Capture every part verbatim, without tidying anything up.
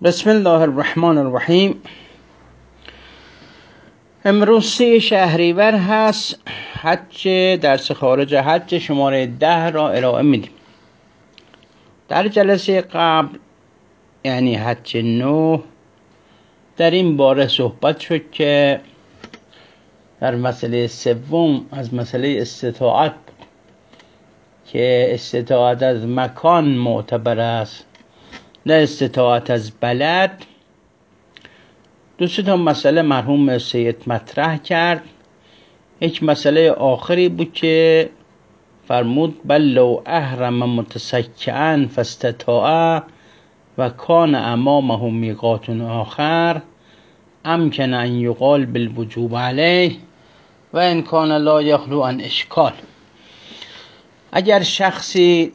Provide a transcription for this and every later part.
بسم الله الرحمن الرحیم. امروز سی شهریور هست. حج درس خارج حج شماره ده را ارائه میدیم. در جلسه قبل یعنی حج نو در این باره صحبت شد که در مسئله سوم از مسئله استطاعت بود که استطاعت از مکان معتبر است نه استطاعت از بلد. دو سه تا مسئله مرحوم سید مطرح کرد. یک مسئله آخری بود که فرمود بل لو احرم متسکعا فاستطاع و کان امامه میقات آخر امکن ان یقال بالوجوب علیه و ان کان لا یخلو عن اشکال. اگر شخصی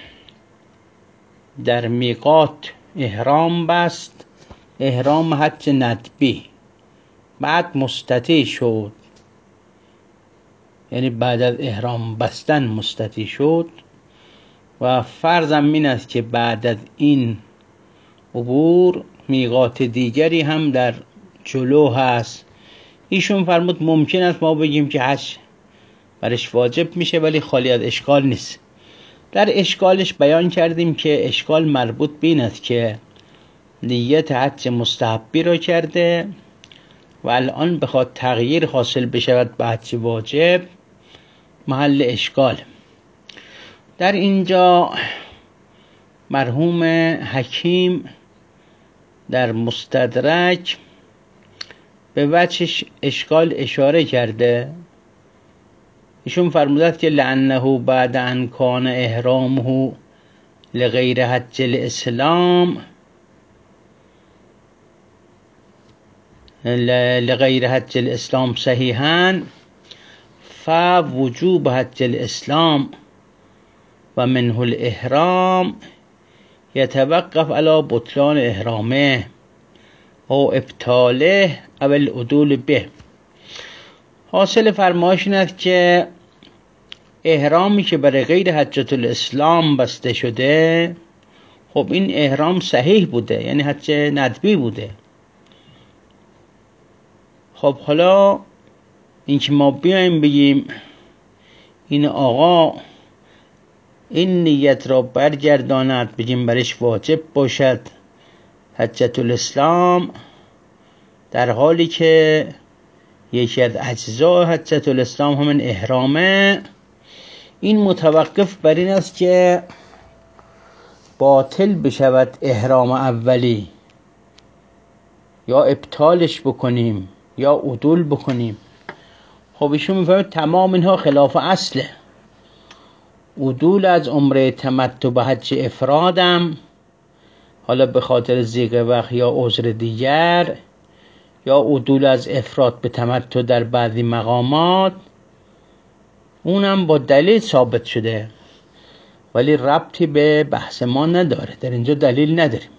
در میقات احرام بست، احرام حج ندبی، بعد مستطیع شد، یعنی بعد از احرام بستن مستطیع شد و فرضم این است که بعد از این عبور میقات دیگری هم در جلو هست. ایشون فرمود ممکن است ما بگیم که حج برش واجب میشه ولی خالی از اشکال نیست. در اشکالش بیان کردیم که اشکال مربوط به این است که نیت حج مستحبی را کرده و الان بخواد تغییر حاصل بشود به حج واجب، محل اشکال. در اینجا مرحوم حکیم در مستدرک به وجه اشکال اشاره کرده. ایشون فرمودند که لعنه بعد ان کان احرامه لغیر حج الاسلام لغیر حج الاسلام صحیحا فوجوب حج الاسلام و منه الاحرام یتوقف علی بطلان احرامه او ابطاله او العدول به. حاصل فرمایش این است که احرامی که برای غیر حجة الاسلام بسته شده، خب این احرام صحیح بوده، یعنی حج ندبی بوده. خب حالا این که ما بیایم بگیم این آقا این نیت را برگرداند، بگیم برش واجب باشد حجة الاسلام، در حالی که یکی از اجزاء حجة الاسلام همین احرامه، این متوقف بر این است که باطل بشود احرام اولی، یا ابطالش بکنیم یا عدول بکنیم. خب ایشون میفهمید تمام اینها خلاف اصله. عدول از عمره تمتع به حج افرادم، حالا به خاطر ضیق وقت یا عذر دیگر، یا عدول از افراد به تمتع در بعضی مقامات، اونم با دلیل ثابت شده ولی ربطی به بحث ما نداره، در اینجا دلیل نداریم.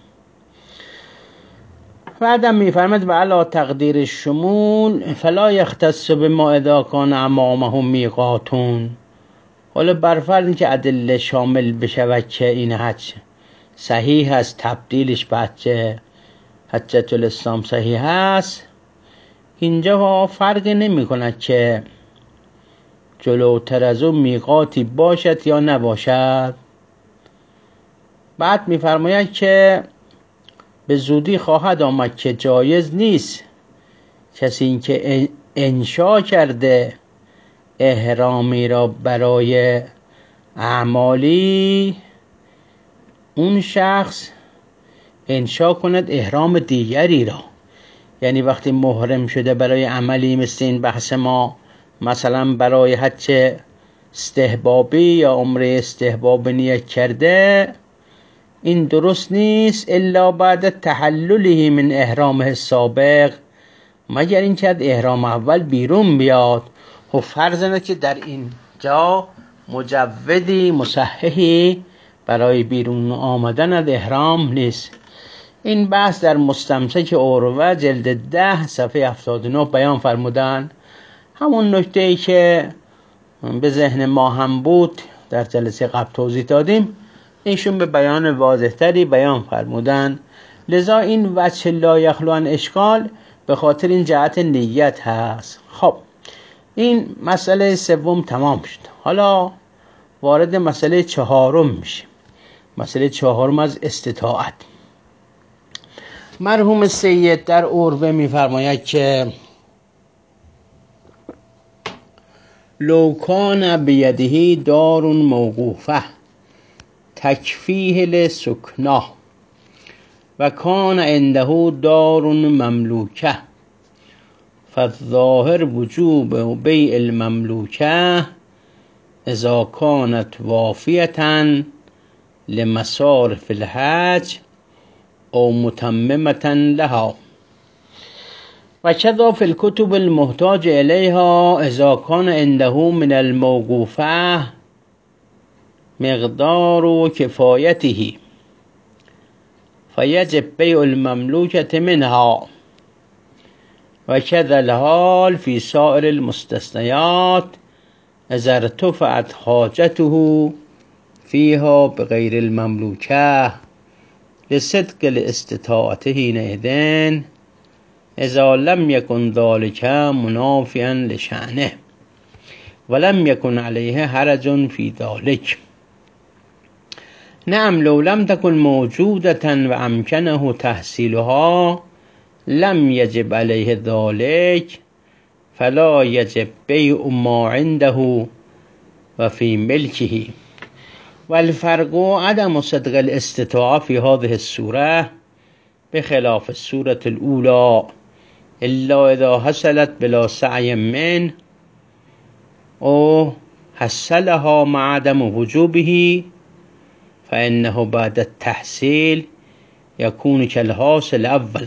بعدم میفرمد و علی تقدیر الشمول فلا یختص بما اذا کان امامه میقاتون. حالا برفرض که ادله شامل بشود که این حج صحیح است، تبدیلش به حج حجة الاسلام صحیح است، اینجا فرق نمی کند که جلوتر از اون میقاتی باشد یا نباشد. بعد میفرماید که به زودی خواهد آمد که جایز نیست کسی این که انشا کرده احرامی را برای اعمالی، اون شخص انشا کند احرام دیگری را. یعنی وقتی محرم شده برای عملی مثل این بحث ما، مثلا برای حج استحبابی یا عمره استحبابی نیت کرده، این درست نیست الا بعد تحلله من احرامه السابق، مگر این که از احرام اول بیرون بیاد. و فرض اینه که در این جا مجودی مصححی برای بیرون آمدن از احرام نیست. این بحث در مستمسک عروه جلد ده صفحه هفتاد و نه بیان فرمودن. همون نکته ای که به ذهن ما هم بود در جلسه قبل توضیح دادیم، ایشون به بیان واضح تری بیان فرمودن. لذا این وجه لا یخلو عن اشکال به خاطر این جهت نیت هست. خب این مسئله سوم تمام شد. حالا وارد مسئله چهارم میشیم. مسئله چهارم از استطاعت. مرحوم سید در عروه میفرماید که لو کان بیده دار موقوفه تکفیه لسکنه و کان عنده دار مملوکه فالظاهر وجوب بیع المملوکه اذا کانت وافیة لمصارف الحج او متممة لها و کذا فی الکتب المحتاج الیها اذا کان عنده من الموقوفه مقدار کفایته فیجب بیع المملوکة منها و کذا الحال فی سائر المستثنیات اذا ارتفعت حاجته فیها بغیر المملوکه لصدق الاستطاعة حینئذ اذا لم یکن ذلك منافیا لشأنه ولم یکن علیه حرج فی ذلك. نعم لو لم تكن موجودة و امکنه تحصیلها لم یجب علیه ذلك فلا یجب بیع ما عنده و فی ملکه. والفرق عدم صدق الاستطاعة في هذه السورة بخلاف السورة الأولى إلا إذا حصلت بلا سعي منه أو حصلها مع عدم وجوبه فإنه بعد التحصيل يكون كالحاصل اولا.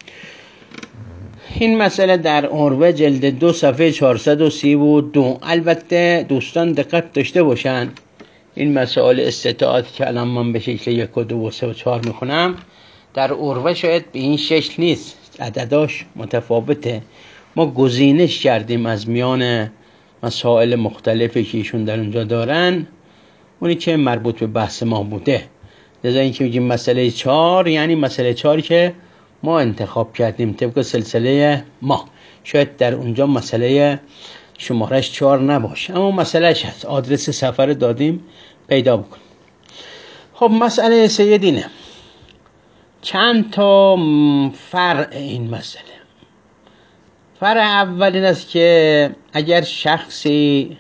این مسئله در عروه جلد دو صفحه چهارصد و سی و دو. البته دوستان دقت داشته باشن این مسائل استطاعت که الان من به شکل یک و دو و سه و چهار میخونم در عروه شاید به این شکل نیست، عدداش متفاوته. ما گزینش کردیم از میان مسائل مختلفی که ایشون در اونجا دارن اونی که مربوط به بحث ما بوده. لذا این که میگیم مسئله چهار یعنی مسئله چهار که ما انتخاب کردیم طبق سلسله ما. شاید در اونجا مسئله شمارش چهار نباشه اما مسئلهش هست. آدرس سفر دادیم پیدا بکن. خب مسئله سیدینه. چند تا فرع این مسئله. فرع اول این است که اگر شخصی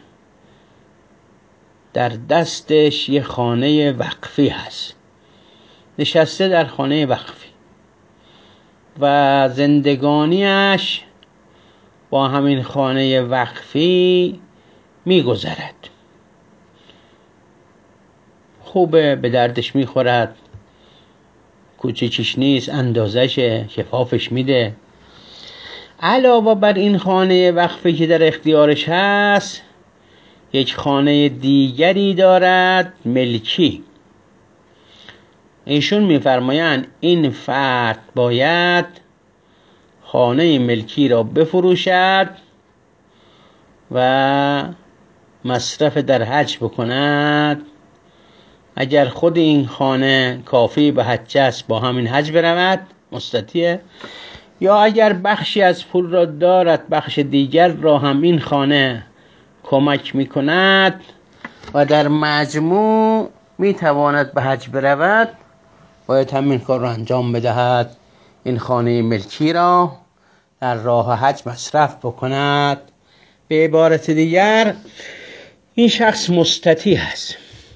در دستش یه خانه وقفی هست، نشسته در خانه وقفی و زندگانیش با همین خانه وقفی میگذرد، خوبه، به دردش میخورد، کوچیکش نیست، اندازشه، کفافش میده. علاوه بر این خانه وقفی که در اختیارش هست یک خانه دیگری دارد ملکی. ایشون میفرمایند این فرد باید خانه ملکی را بفروشد و مصرف در حج بکند. اگر خود این خانه کافی به حج است با همین حج برود مستطیعه، یا اگر بخشی از پول را دارد بخش دیگر را هم این خانه کمک میکند و در مجموع میتواند به حج برود باید همین کار را انجام بدهد، این خانه ملکی را در راه حج مصرف بکند. به عبارت دیگر این شخص مستطیع است.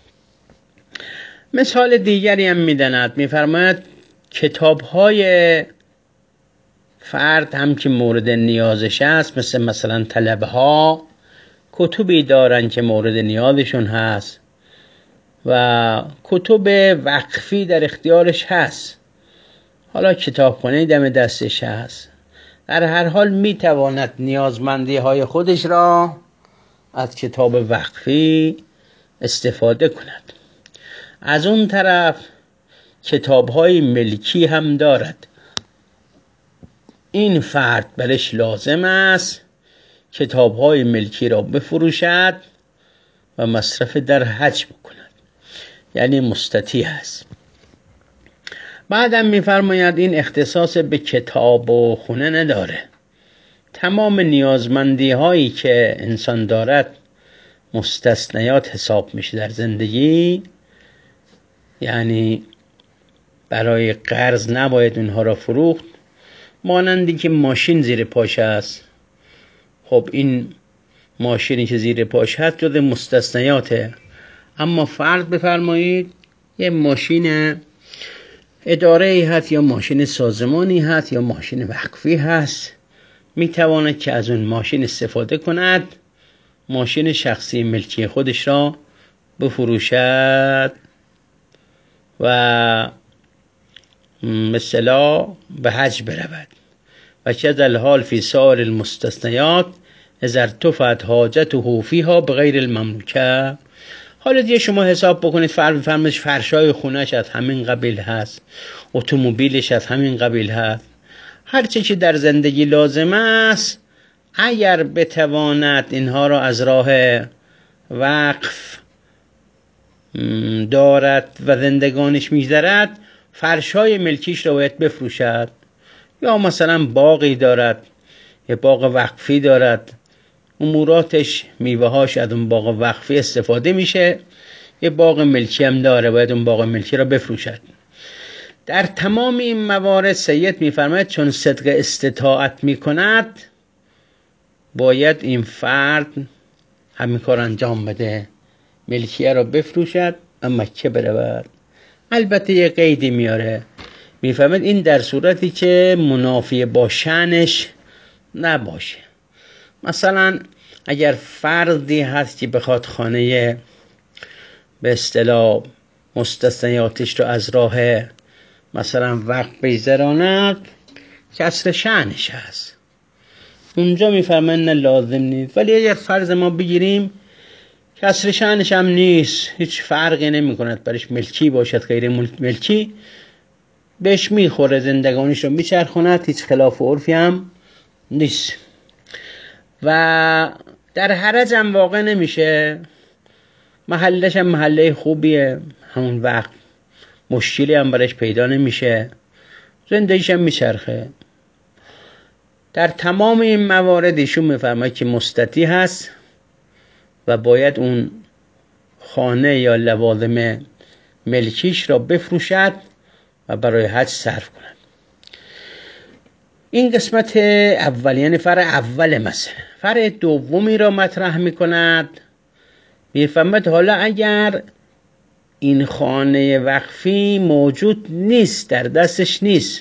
مثال دیگری هم میدند، میفرماید کتاب‌های فرد هم که مورد نیازش است، مثل مثلا طلبه ها کتبی دارن که مورد نیازشون هست و کتب وقفی در اختیارش هست، حالا کتابخانه دم دستش هست، در هر حال میتواند نیازمندی های خودش را از کتاب وقفی استفاده کند. از اون طرف کتاب های ملکی هم دارد. این فرد برش لازم است کتاب های ملکی را بفروشد و مصرف در حج بکند، یعنی مستطیع است. بعدم میفرماید این اختصاص به کتاب و خونه نداره. تمام نیازمندی هایی که انسان دارد مستثنیات حساب میشه در زندگی. یعنی برای قرض نباید اونها را فروخت. مانندی که ماشین زیر پاش است، خب این ماشینی که زیر پاش هست جز مستثنیاته. اما فرض بفرمایید یه ماشین اداره ای هست یا ماشین سازمانی هست یا ماشین وقفی هست، میتواند که از اون ماشین استفاده کند، ماشین شخصی ملکی خودش را بفروشد و مثلا به حج برود. و کذا الحال فی سائر المستثنیات اذا ارتفعت حاجته فیها بغیر المملوکه. حالا دیگه شما حساب بکنید، فرض بفرمایید فرشای خونه‌اش از همین قبیل هست، اتومبیلش از همین قبیل هست، هر چی که در زندگی لازم است، اگر بتواند اینها را از راه وقف دارد و زندگانش می‌گذرد، فرشای ملکیش را باید بفروشد. یا مثلا باغی دارد، یه باغ وقفی دارد، اموراتش میوه‌هاش از اون باغ وقفی استفاده میشه، یه باغ ملکی هم داره، باید اون باغ ملکی را بفروشد. در تمام این موارد سید میفرماید چون صدق استطاعت میکند، باید این فرد همین کار انجام بده، ملکیه را بفروشد و مکه برود. البته یه قیدی میاره، میفهمید این در صورتی که منافی با شأنش نباشه. مثلا اگر فردی هست که بخواد خانه به اصطلاح مستثنیاتش رو از راه مثلا وقت بگذراند، کسر شأنش هست، اونجا میفرماید نه لازم نیست. ولی اگر فرض ما بگیریم کسر شأنش هم نیست، هیچ فرقی نمی کند برش ملکی باشد غیر ملکی، بهش میخوره، زندگانیش رو میچرخوند، هیچ خلاف عرفی هم نیست و در حرج هم واقع نمیشه، محلش هم محله خوبیه، همون وقت مشکلی هم برش پیدا نمیشه، زندگیش هم میچرخه. در تمام این موارد ایشون میفرماید که مستطیع هست و باید اون خانه یا لوازم ملکیش را بفروشد و برای حج صرف کند. این قسمت اول، یعنی فرع اول مسئله. فرع دومی را مطرح میکند، میفهمد حالا اگر این خانه وقفی موجود نیست، در دستش نیست،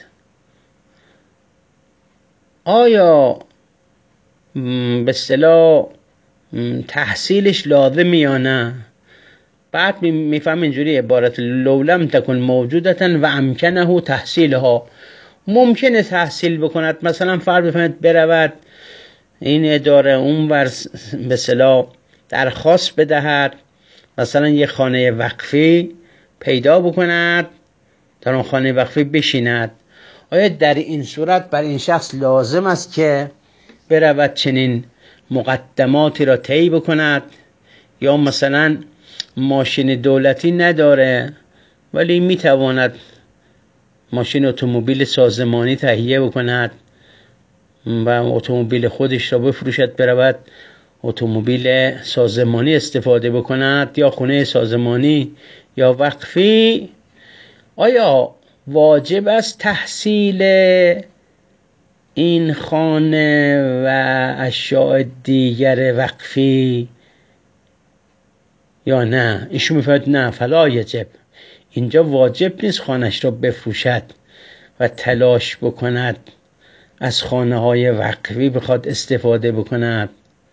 آیا به اصطلاح تحصیلش لازم یا نه؟ بعد میفهم اینجوری عبارت لو لم تکن موجودتا و امکنه تحصیلها، ممکنه تحصیل بکند. مثلا فرض بفرمایید برود این اداره اون ور به اصطلاح درخواست بدهد، مثلا یه خانه وقفی پیدا بکند، در اون خانه وقفی بشیند. آیا در این صورت بر این شخص لازم است که برود چنین مقدماتی را طی بکند؟ یا مثلا ماشین دولتی نداره ولی میتواند ماشین اتومبیل سازمانی تهیه بکند و اتومبیل خودش را بفروشد، برود اتومبیل سازمانی استفاده بکند یا خونه سازمانی یا وقفی؟ آیا واجب است تحصیل این خانه و اشیاء دیگر وقفی یا نه؟ ایشون میفرماید نه، فلا یجب، اینجا واجب نیست خانه‌اش را بفروشد و تلاش بکند از خانه های وقفی بخواد استفاده بکند.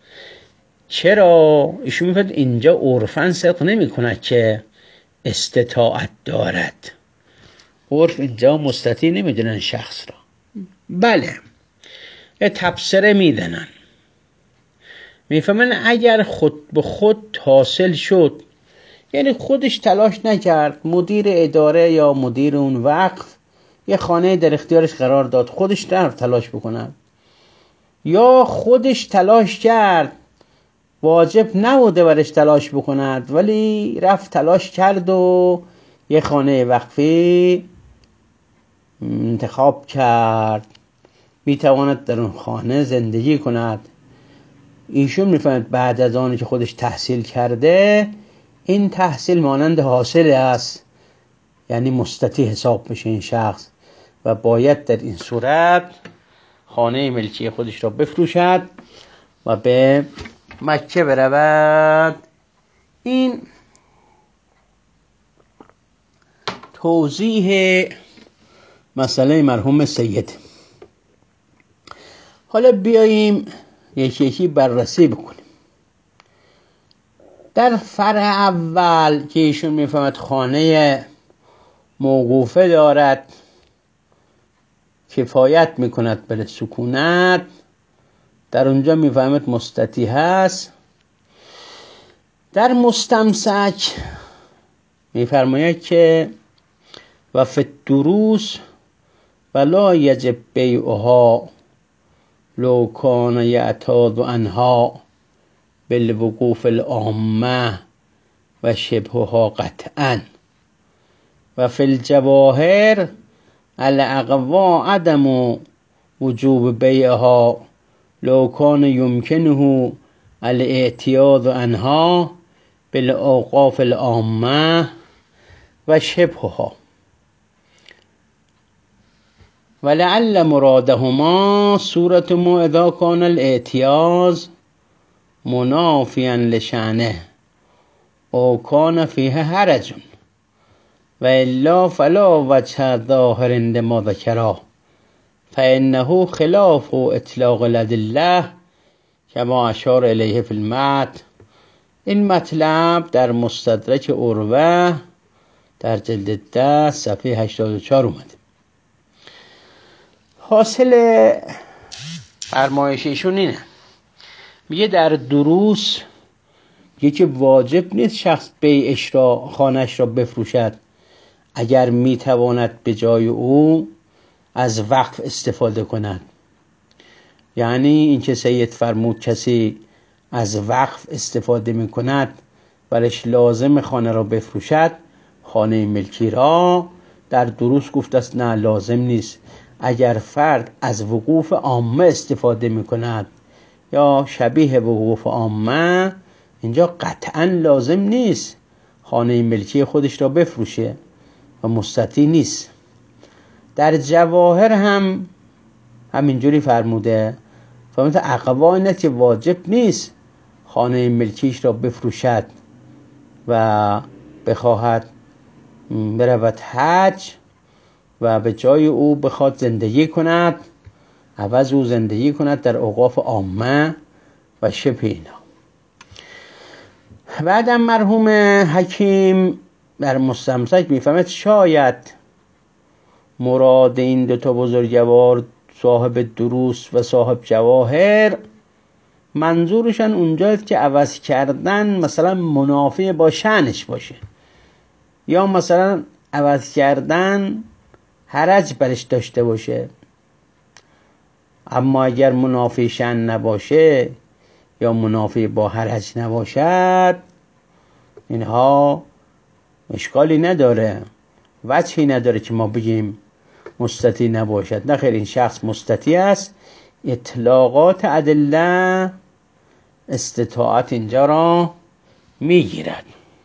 چرا؟ ایشون میفرماید اینجا عرفاً صدق نمی کند که استطاعت دارد، عرف اینجا مستطیع نمیدونن شخص را. بله، یه تبصره میدنن، میفهمن اگر خود به خود حاصل شد، یعنی خودش تلاش نکرد، مدیر اداره یا مدیر اون وقف یه خانه در اختیارش قرار داد، خودش در تلاش بکند، یا خودش تلاش کرد، واجب نبوده برش تلاش بکند ولی رفت تلاش کرد و یه خانه وقفی انتخاب کرد میتواند در اون خانه زندگی کند. ایشون میفهمد بعد از آنی که خودش تحصیل کرده این تحصیل مانند حاصل است، یعنی مستطیع حساب بشه این شخص و باید در این صورت خانه ملکی خودش را بفروشد و به مکه برود. این توضیح مسئله مرحوم سید. حالا بیاییم یکی یکی بررسی بکنیم. در فرع اول که ایشون میفهمد خانه موقوفه دارد کفایت میکند برای سکونت، در اونجا میفهمد مستطیع هست. در مستمسک میفرماید که و فی الدروس ولا یجب بیعها لو کان یعتاد عنها بالوقوف العامه و شبهها قطعا و فی الجواهر الاقوا عدم وجوب بیعها لو کان یمکنه الاعتیاد عنها بالاوقاف العامه و شبهها ولعل مرادهما صورت ما اذا کان الاعتیاز منافیا لشأنه او کان فیه حرج و الا فلا وجه ظاهر عندما ذکره فانه خلاف اطلاق الادله کما اشار الیه فی المتن. این مطلب در مستدرک عروه در جلد ده صفحه هشتاد و چهار اومده. حاصل فرمایششون اینه، میگه در دروس یکی واجب نیست شخص بیعش را خانهش را بفروشد اگر میتواند به جای او از وقف استفاده کند. یعنی این که سید فرمود کسی از وقف استفاده میکند برش لازم خانه را بفروشد، خانه ملکی را در دروس گفته است نه لازم نیست. اگر فرد از وقوف عامه استفاده میکند یا شبیه وقوف عامه، اینجا قطعا لازم نیست خانه ملکی خودش را بفروشه و مستطیع نیست. در جواهر هم همینجوری فرموده، فرموده اقوا اینه که واجب نیست خانه ملکیش را بفروشد و بخواهد برود حج و به جای او بخواد زندگی کند، عوض او زندگی کند در اوقاف عامه و شبه اینا. بعدم مرحوم حکیم در مستمسک میفهمد شاید مراد این دو تا بزرگوار صاحب دروس و صاحب جواهر منظورشان اونجاست که عوض کردن مثلا منافی با شأنش باشه، یا مثلا عوض کردن حرج برش داشته باشه. اما اگر منافی شأن نباشه یا منافی با حرج نباشد، اینها اشکالی نداره، وجهی نداره که ما بگیم مستطیع نباشد. نخیر، این شخص مستطیع است. اطلاقات ادله استطاعت اینجا را میگیرد.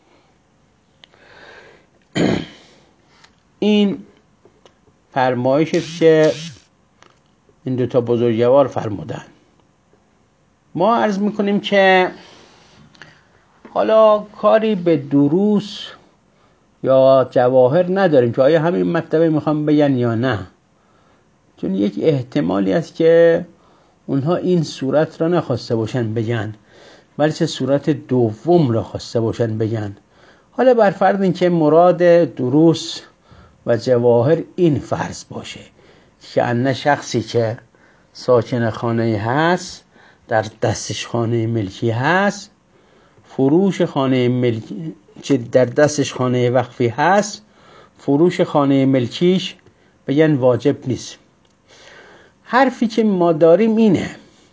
این فرمایشی که این دوتا بزرگوار فرمودن. ما عرض میکنیم که حالا کاری به دروس یا جواهر نداریم که آیا همین مطلبه میخوام بگن یا نه، چون یک احتمالی است که اونها این صورت را نخواسته باشن بگن، بلکه صورت دوم را خواسته باشن بگن. حالا بر فرض این که مراد دروس و جواهر این فرض باشه که انه شخصی که ساکن خانه هست، در دستش خانه ملکی هست، فروش خانه ملکی که در دستش خانه وقفی هست، فروش خانه ملکیش بگن واجب نیست. حرفی که ما داریم اینه،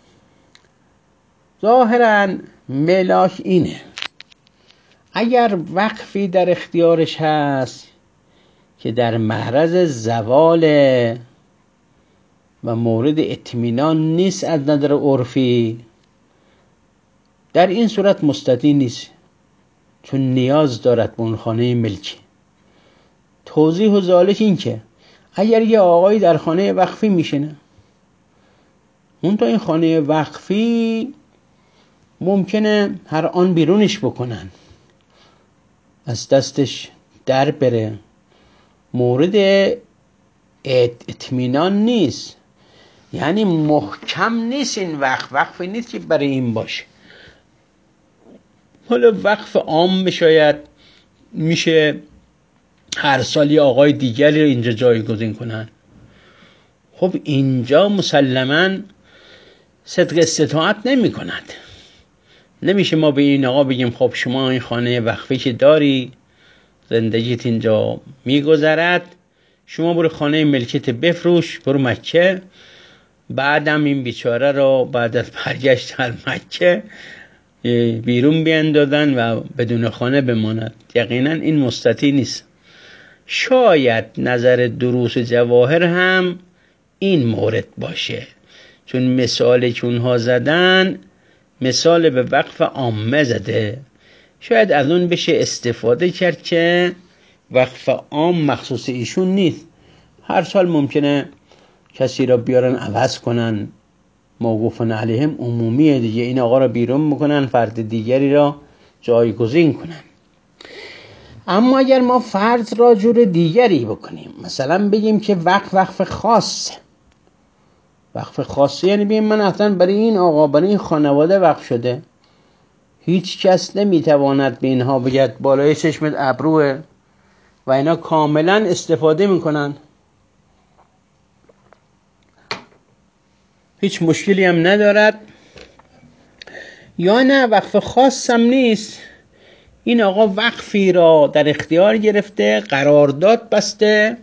ظاهراً ملاک اینه، اگر وقفی در اختیارش هست که در معرض زوال و مورد اطمینان نیست از نظر عرفی، در این صورت مستدی نیست، چون نیاز دارد به اون خانه ملکی. توضیح و ذالک این که اگر یه آقایی در خانه وقفی میشینه، اون تا این خانه وقفی ممکنه هر آن بیرونش بکنن، از دستش در بره، مورد اطمینان نیست، یعنی محکم نیست این وقف، وقفی نیست که برای این باشه. حالا وقف عام شاید میشه هر سال یه آقای دیگری رو اینجا جایگزین کنن. خب اینجا مسلماً صدق استطاعت نمی کند. نمیشه ما به این آقا بگیم خب شما این خانه وقفی که داری، زندگیت اینجا میگذرد، شما برو خانه ملکیت بفروش، برو مکه، بعدم این بیچاره رو بعد از برگشت در مکه بیرون بیندازن و بدون خانه بماند. یقینا این مستطیع نیست. شاید نظر دروس جواهر هم این مورد باشه، چون مثالی که اونها زدن مثال به وقف عامه زده، شاید از اون بشه استفاده کرد که وقف عام مخصوص ایشون نیست، هر سال ممکنه کسی را بیارن عوض کنن، موقوفن علیهم عمومیه دیگه، این آقا را بیرون میکنن، فرد دیگری را جایگزین کنن. اما اگر ما فرض را جور دیگری بکنیم، مثلا بگیم که وقف وقف خاص، وقف خاصی یعنی بگیم من اصلا برای این آقا، برای این خانواده وقف شده، هیچ کس نمیتواند به اینها بگید بالای چشمت ابروه، و اینا کاملا استفاده میکنن، هیچ مشکلی هم ندارد. یا نه وقف خاص هم نیست، این آقا وقفی را در اختیار گرفته، قرارداد بسته،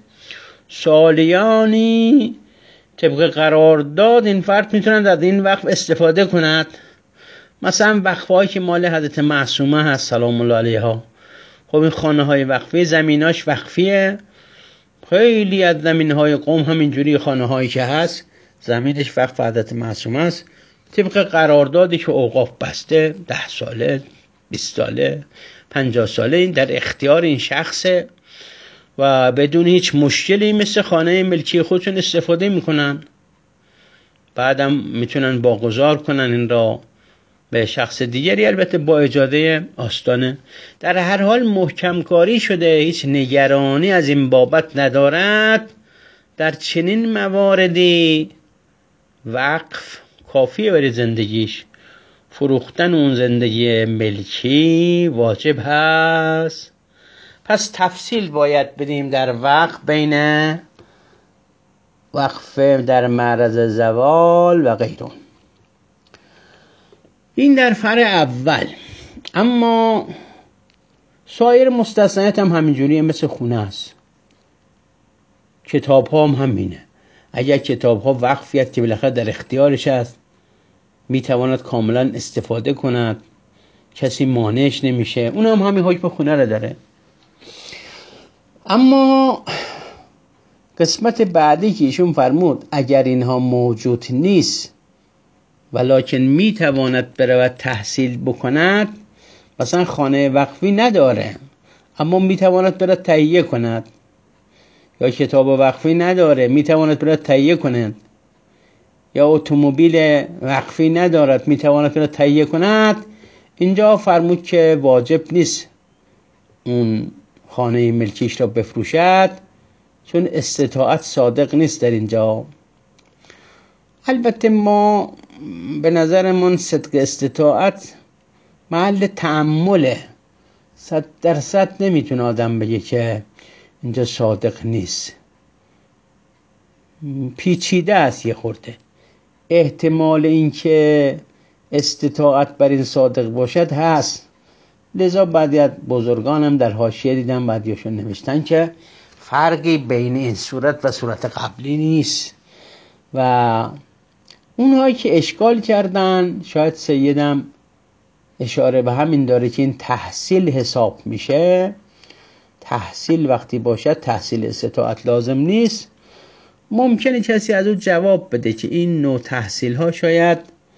سالیانی طبق قرارداد این فرد میتونند از این وقف استفاده کند. مثلا وقفهایی که مال حضرت معصومه هست سلام الله علیها، خب این خانه های وقفی زمیناش وقفیه، خیلی از زمین های قوم همینجوری خانه هایی که هست زمینش وقف حضرت معصومه است، طبق قراردادی که اوقاف بسته، ده ساله، بیست ساله، پنجاه ساله، این در اختیار این شخصه و بدون هیچ مشکلی مثل خانه ملکی خودشون استفاده میکنن، بعدم میتونن واگذار کنن این را به شخص دیگری، البته با اجازه آستانه. در هر حال محکم کاری شده، هیچ نگرانی از این بابت ندارد. در چنین مواردی وقف کافیه برای زندگیش، فروختن اون زندگی ملکی واجب هست. پس تفصیل باید بدیم در وقف بین وقف در معرض زوال و غیرون. این در فرع اول. اما سایر مستثنیات هم همینجوریه، مثل خونه است، کتاب ها هم همینه. اگر کتاب ها وقفیت که بالاخره در اختیارش است، میتواند کاملا استفاده کند، کسی مانعش نمیشه، اون هم همین حکم خونه رو داره. اما قسمت بعدی که ایشون فرمود اگر اینها موجود نیست ولکن میتواند برود تحصیل بکند، مثلا خانه وقفی نداره اما میتواند برود تهیه کند، یا کتاب وقفی نداره میتواند برود تهیه کند، یا اتومبیل وقفی ندارد میتواند برود تهیه کند، اینجا فرمود که واجب نیست اون خانه ملکیش را بفروشد، چون استطاعت صادق نیست در اینجا. البته ما به نظرمون صدق استطاعت محل تأمله، صد درصد نمیتونه آدم بگه که اینجا صادق نیست، پیچیده است یه خورده. احتمال اینکه استطاعت بر این صادق باشد هست، لذا بعضی از بزرگان هم در حاشیه دیدم بعضیاشون نوشتن که فرقی بین این صورت و صورت قبلی نیست، و اونهایی که اشکال کردن شاید سیدم اشاره به همین داره که این تحصیل حساب میشه. تحصیل وقتی باشد تحصیل استطاعت لازم نیست، ممکنه کسی از او جواب بده که این نوع تحصیل ها شاید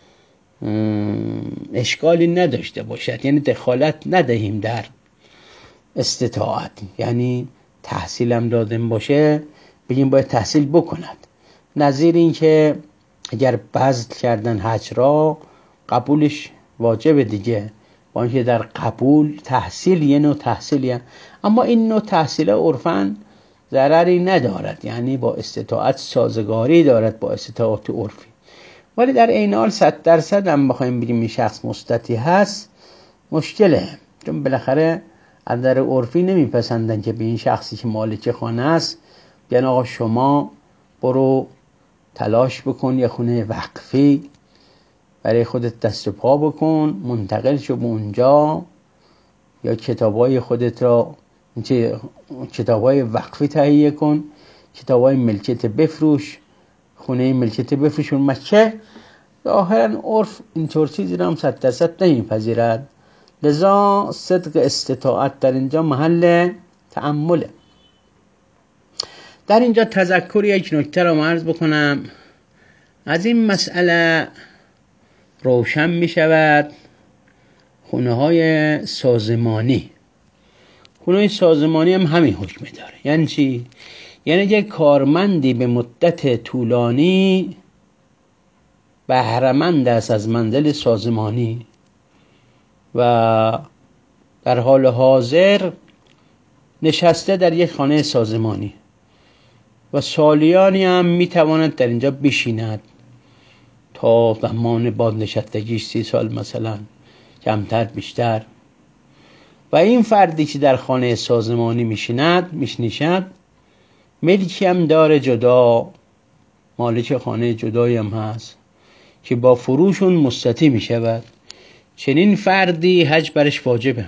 اشکالی نداشته باشد، یعنی دخالت ندهیم در استطاعت، یعنی تحصیلم لازم باشه بگیم باید تحصیل بکند. نظیر این که اگر بذل کردن حج را قبولش واجب دیگه، با اینکه در قبول تحصیل یه نوع تحصیلیه، اما این نوع تحصیل عرفاً ضرری ندارد، یعنی با استطاعت سازگاری دارد با استطاعت عرفی. ولی در این حال صد درصد هم بخوایم بگیم این شخص مستطیع هست مشکله، چون بالاخره از نظر عرفی نمیپسندن که به این شخصی که مالک خانه است بیان آقا شما برو تلاش بکن یه خونه وقفی برای خودت دست و پا بکن، منتقل شو به اونجا، یا کتابای خودت را کتابای وقفی تهیه کن، کتابای ملکیت بفروش، خونه ملکیت بفروش اون مکه. ظاهرا عرف اینطور چیزی را هم صد درصد نمیپذیرد، لذا صدق استطاعت در اینجا محل تأمله. در اینجا تذکر یک نکته را عرض بکنم. از این مسئله روشن می شود خونه های سازمانی، خونه های سازمانی هم همین حکم داره. یعنی چی؟ یعنی یک کارمندی به مدت طولانی بهره‌مند است از منزل سازمانی و در حال حاضر نشسته در یک خانه سازمانی و سالیانی هم میتواند در اینجا بشیند تا زمان بازنشستگیش، سی سال مثلا، کمتر بیشتر. و این فردی که در خانه سازمانی میشیند میشنشد ملکی هم داره جدا، مالک خانه جدایی هم هست که با فروشون مستطیع میشود. چنین فردی حج برش واجبه.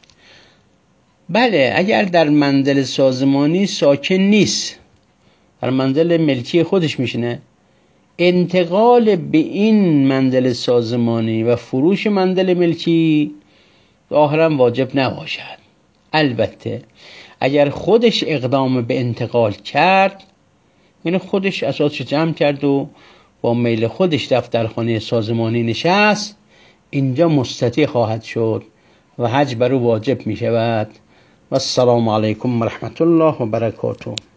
بله اگر در منزل سازمانی ساکن نیست، در منزل ملکی خودش میشینه، انتقال به این منزل سازمانی و فروش منزل ملکی ظاهرا واجب نباشد. البته اگر خودش اقدام به انتقال کرد، یعنی خودش اساسش جمع کرد و با میل خودش دفتر خانه سازمانی نشست، اینجا مستطیع خواهد شد و حج بر او واجب می شود. و السلام علیکم و رحمت الله و برکاته.